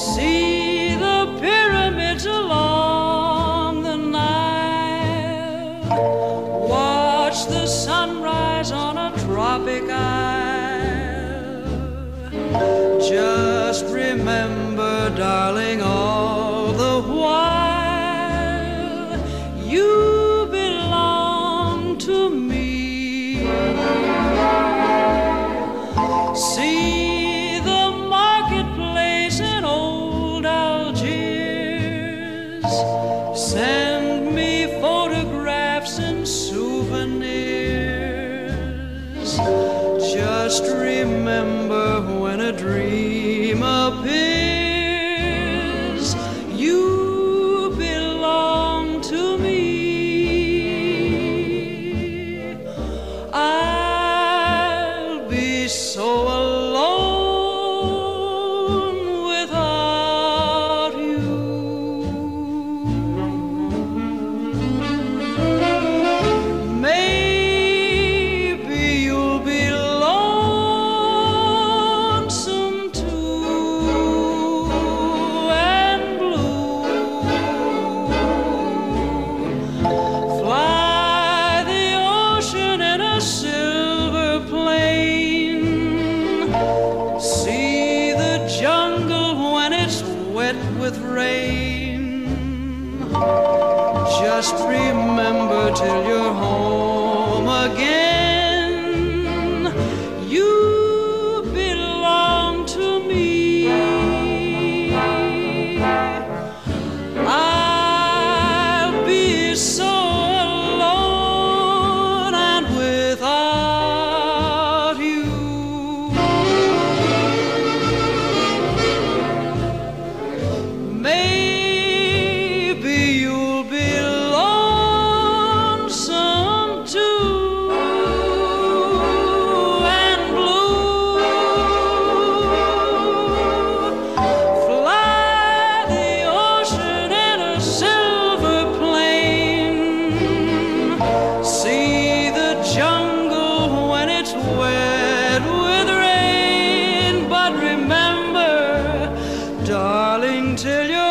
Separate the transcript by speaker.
Speaker 1: See the pyramids along the Nile. Watch the sunrise on a tropic isle. Just remember, darling, all the while you belong to me. See the marketplace in old Algiers. Send me photographs and souvenirs. Just remember, when a dream appears, you belong to me. I'll be so alone without you. Maybe you'll be lonesome too, and blue. Fly the ocean in a silver plane. See the jungle when it's wet with rain. Just remember, till you're home again, you belong to me. I'll be so alone and without you. Maybe you'll be lonesome too, and blue. Fly the ocean in a silver plane. See the jungle when it's wet with rain. But remember, darling, till you're